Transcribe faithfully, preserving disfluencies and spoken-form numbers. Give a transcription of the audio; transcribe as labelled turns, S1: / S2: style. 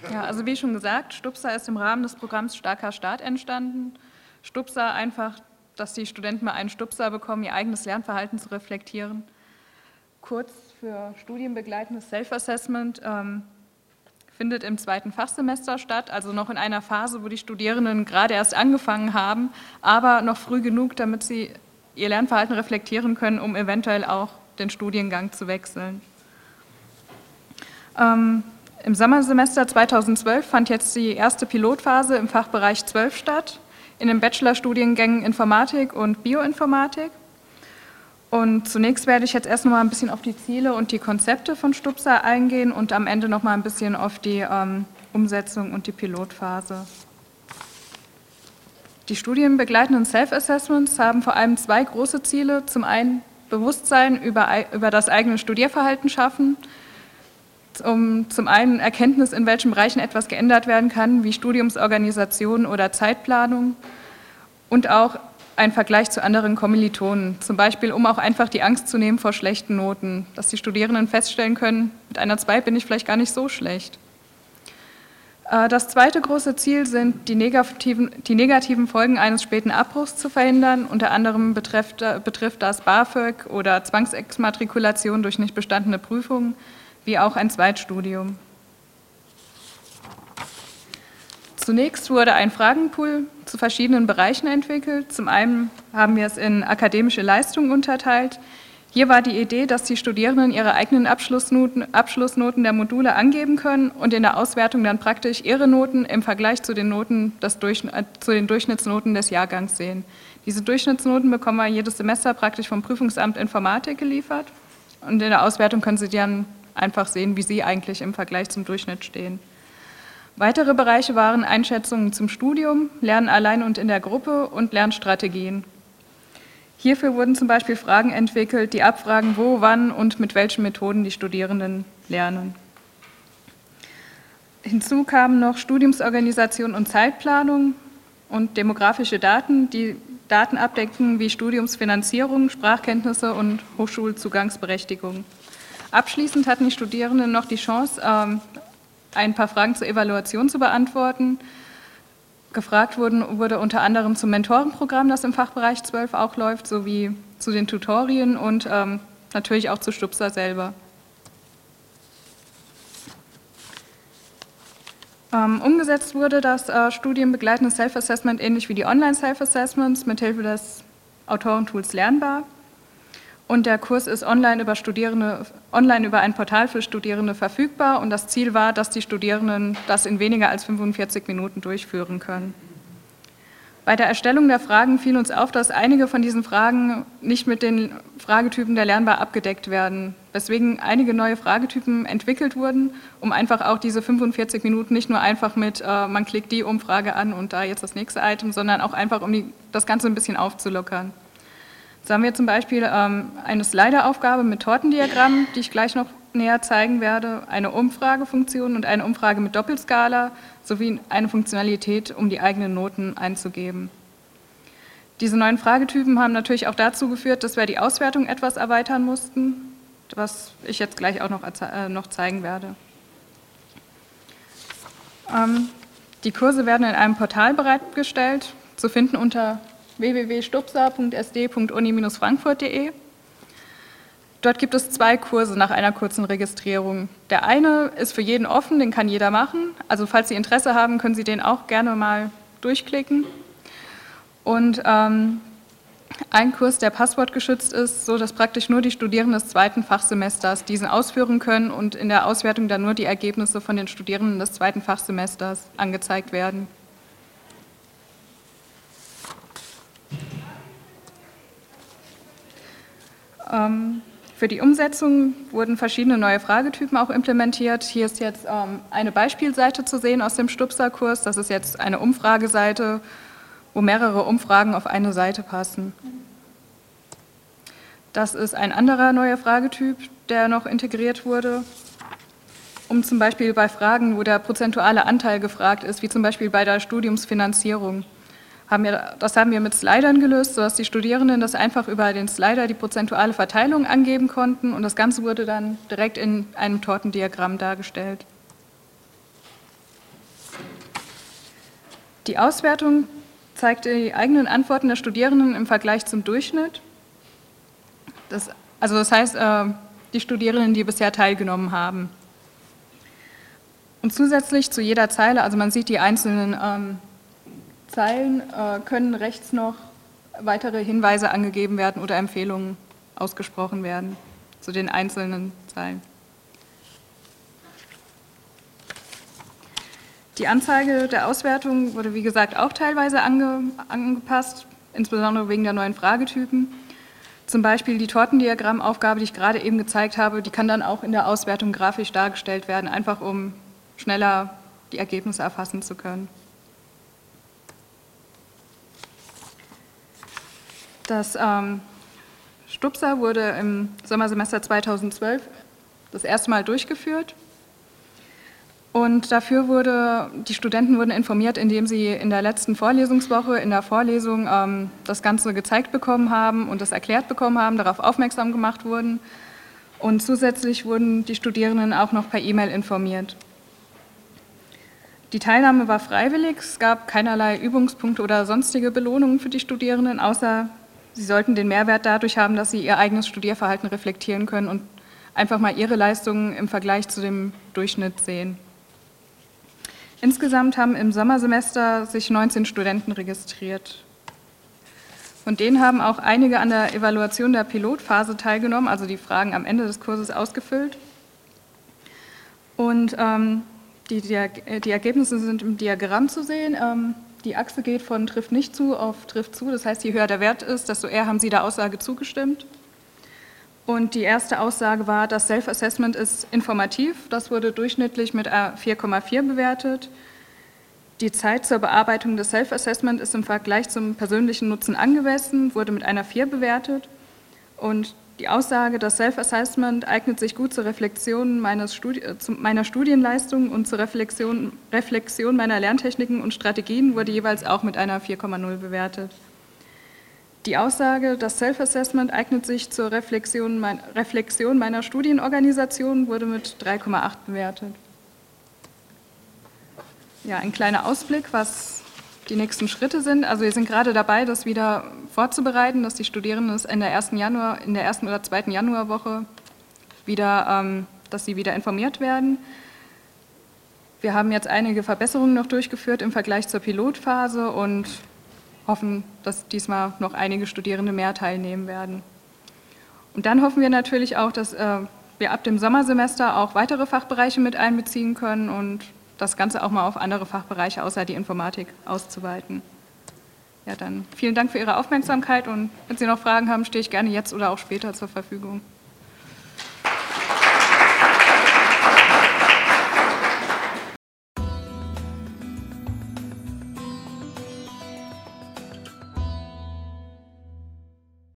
S1: Ja, also wie schon gesagt, Stupsa ist im Rahmen des Programms Starker Start entstanden. Stupsa einfach, dass die Studenten mal einen Stupsa bekommen, ihr eigenes Lernverhalten zu reflektieren. Kurz für studienbegleitendes Self-Assessment ähm, findet im zweiten Fachsemester statt, also noch in einer Phase, wo die Studierenden gerade erst angefangen haben, aber noch früh genug, damit sie ihr Lernverhalten reflektieren können, um eventuell auch den Studiengang zu wechseln. Ähm, Im Sommersemester zweitausendzwölf fand jetzt die erste Pilotphase im Fachbereich zwölf statt, in den Bachelorstudiengängen Informatik und Bioinformatik. Und zunächst werde ich jetzt erst noch mal ein bisschen auf die Ziele und die Konzepte von Stupsa eingehen und am Ende noch mal ein bisschen auf die ähm, Umsetzung und die Pilotphase. Die studienbegleitenden Self-Assessments haben vor allem zwei große Ziele. Zum einen Bewusstsein über, über das eigene Studierverhalten schaffen, um zum einen Erkenntnis, in welchen Bereichen etwas geändert werden kann, wie Studiumsorganisation oder Zeitplanung, und auch ein Vergleich zu anderen Kommilitonen, zum Beispiel, um auch einfach die Angst zu nehmen vor schlechten Noten, dass die Studierenden feststellen können, mit einer zwei bin ich vielleicht gar nicht so schlecht. Das zweite große Ziel sind, die negativen, die negativen Folgen eines späten Abbruchs zu verhindern. Unter anderem betrifft, betrifft das BAföG oder Zwangsexmatrikulation durch nicht bestandene Prüfungen, wie auch ein Zweitstudium. Zunächst wurde ein Fragenpool zu verschiedenen Bereichen entwickelt. Zum einen haben wir es in akademische Leistungen unterteilt. Hier war die Idee, dass die Studierenden ihre eigenen Abschlussnoten, Abschlussnoten der Module angeben können und in der Auswertung dann praktisch ihre Noten im Vergleich zu den, Noten des Durchschnitt, zu den Durchschnittsnoten des Jahrgangs sehen. Diese Durchschnittsnoten bekommen wir jedes Semester praktisch vom Prüfungsamt Informatik geliefert und in der Auswertung können Sie dann einfach sehen, wie Sie eigentlich im Vergleich zum Durchschnitt stehen. Weitere Bereiche waren Einschätzungen zum Studium, Lernen allein und in der Gruppe und Lernstrategien. Hierfür wurden zum Beispiel Fragen entwickelt, die abfragen, wo, wann und mit welchen Methoden die Studierenden lernen. Hinzu kamen noch Studiumsorganisation und Zeitplanung und demografische Daten, die Daten abdecken wie Studiumsfinanzierung, Sprachkenntnisse und Hochschulzugangsberechtigung. Abschließend hatten die Studierenden noch die Chance, ein paar Fragen zur Evaluation zu beantworten. Gefragt wurden, wurde unter anderem zum Mentorenprogramm, das im Fachbereich zwölf auch läuft, sowie zu den Tutorien und ähm, natürlich auch zu Stupsa selber. Ähm, umgesetzt wurde das äh, studienbegleitende Self-Assessment ähnlich wie die Online-Self-Assessments mithilfe des Autorentools Lernbar. Und der Kurs ist online über, Studierende, online über ein Portal für Studierende verfügbar und das Ziel war, dass die Studierenden das in weniger als fünfundvierzig Minuten durchführen können. Bei der Erstellung der Fragen fiel uns auf, dass einige von diesen Fragen nicht mit den Fragetypen der Lernbar abgedeckt werden, weswegen einige neue Fragetypen entwickelt wurden, um einfach auch diese fünfundvierzig Minuten nicht nur einfach mit, äh, man klickt die Umfrage an und da jetzt das nächste Item, sondern auch einfach, um die, das Ganze ein bisschen aufzulockern. So haben wir zum Beispiel ähm, eine Slider-Aufgabe mit Tortendiagrammen, die ich gleich noch näher zeigen werde, eine Umfragefunktion und eine Umfrage mit Doppelskala sowie eine Funktionalität, um die eigenen Noten einzugeben. Diese neuen Fragetypen haben natürlich auch dazu geführt, dass wir die Auswertung etwas erweitern mussten, was ich jetzt gleich auch noch, äh, noch zeigen werde. Ähm, die Kurse werden in einem Portal bereitgestellt, zu finden unter w w w punkt stupsa punkt s d punkt uni Bindestrich frankfurt punkt de. Dort gibt es zwei Kurse nach einer kurzen Registrierung. Der eine ist für jeden offen, den kann jeder machen. Also falls Sie Interesse haben, können Sie den auch gerne mal durchklicken. Und ähm, ein Kurs, der passwortgeschützt ist, so dass praktisch nur die Studierenden des zweiten Fachsemesters diesen ausführen können und in der Auswertung dann nur die Ergebnisse von den Studierenden des zweiten Fachsemesters angezeigt werden. Ähm, Für die Umsetzung wurden verschiedene neue Fragetypen auch implementiert. Hier ist jetzt ähm, eine Beispielseite zu sehen aus dem Stupsa-Kurs. Das ist jetzt eine Umfrageseite, wo mehrere Umfragen auf eine Seite passen. Das ist ein anderer neuer Fragetyp, der noch integriert wurde, um zum Beispiel bei Fragen, wo der prozentuale Anteil gefragt ist, wie zum Beispiel bei der Studiumsfinanzierung. Haben wir, das haben wir mit Slidern gelöst, sodass die Studierenden das einfach über den Slider die prozentuale Verteilung angeben konnten und das Ganze wurde dann direkt in einem Tortendiagramm dargestellt. Die Auswertung zeigt die eigenen Antworten der Studierenden im Vergleich zum Durchschnitt. Das, also das heißt, die Studierenden, die bisher teilgenommen haben. Und zusätzlich zu jeder Zeile, also man sieht die einzelnen ähm, Zeilen, äh, können rechts noch weitere Hinweise angegeben werden oder Empfehlungen ausgesprochen werden zu den einzelnen Zeilen. Die Anzeige der Auswertung wurde, wie gesagt, auch teilweise ange, angepasst, insbesondere wegen der neuen Fragetypen. Zum Beispiel die Tortendiagrammaufgabe, die ich gerade eben gezeigt habe, die kann dann auch in der Auswertung grafisch dargestellt werden, einfach um schneller die Ergebnisse erfassen zu können. Das ähm, Stupsa wurde im Sommersemester zweitausendzwölf das erste Mal durchgeführt. Und dafür wurde, die Studenten wurden informiert, indem sie in der letzten Vorlesungswoche in der Vorlesung ähm, das Ganze gezeigt bekommen haben und das erklärt bekommen haben, darauf aufmerksam gemacht wurden. Und zusätzlich wurden die Studierenden auch noch per E-Mail informiert. Die Teilnahme war freiwillig, es gab keinerlei Übungspunkte oder sonstige Belohnungen für die Studierenden, außer sie sollten den Mehrwert dadurch haben, dass sie ihr eigenes Studierverhalten reflektieren können und einfach mal ihre Leistungen im Vergleich zu dem Durchschnitt sehen. Insgesamt haben im Sommersemester sich neunzehn Studenten registriert. Von denen haben auch einige an der Evaluation der Pilotphase teilgenommen, also die Fragen am Ende des Kurses ausgefüllt. Und ähm, die, die, die Ergebnisse sind im Diagramm zu sehen. Ähm, die Achse geht von trifft nicht zu auf trifft zu, das heißt, je höher der Wert ist, desto eher haben Sie der Aussage zugestimmt. Und die erste Aussage war, das Self-Assessment ist informativ. Das wurde durchschnittlich mit vier Komma vier bewertet. Die Zeit zur Bearbeitung des Self-Assessment ist im Vergleich zum persönlichen Nutzen angemessen, wurde mit einer vier bewertet. Und die Aussage, das Self-Assessment eignet sich gut zur Reflexion meines Studi- zu meiner Studienleistung und zur Reflexion, Reflexion meiner Lerntechniken und Strategien, wurde jeweils auch mit einer vier Komma null bewertet. Die Aussage, das Self-Assessment eignet sich zur Reflexion, mein, Reflexion meiner Studienorganisation, wurde mit drei Komma acht bewertet. Ja, ein kleiner Ausblick, was die nächsten Schritte sind. Also wir sind gerade dabei, das wieder vorzubereiten, dass die Studierenden es in der ersten Januar, in der ersten oder zweiten Januarwoche wieder, ähm, dass sie wieder informiert werden. Wir haben jetzt einige Verbesserungen noch durchgeführt im Vergleich zur Pilotphase und hoffen, dass diesmal noch einige Studierende mehr teilnehmen werden. Und dann hoffen wir natürlich auch, dass äh, wir ab dem Sommersemester auch weitere Fachbereiche mit einbeziehen können und das Ganze auch mal auf andere Fachbereiche außer die Informatik auszuweiten. Ja, dann vielen Dank für Ihre Aufmerksamkeit und wenn Sie noch Fragen haben, stehe ich gerne jetzt oder auch später zur Verfügung.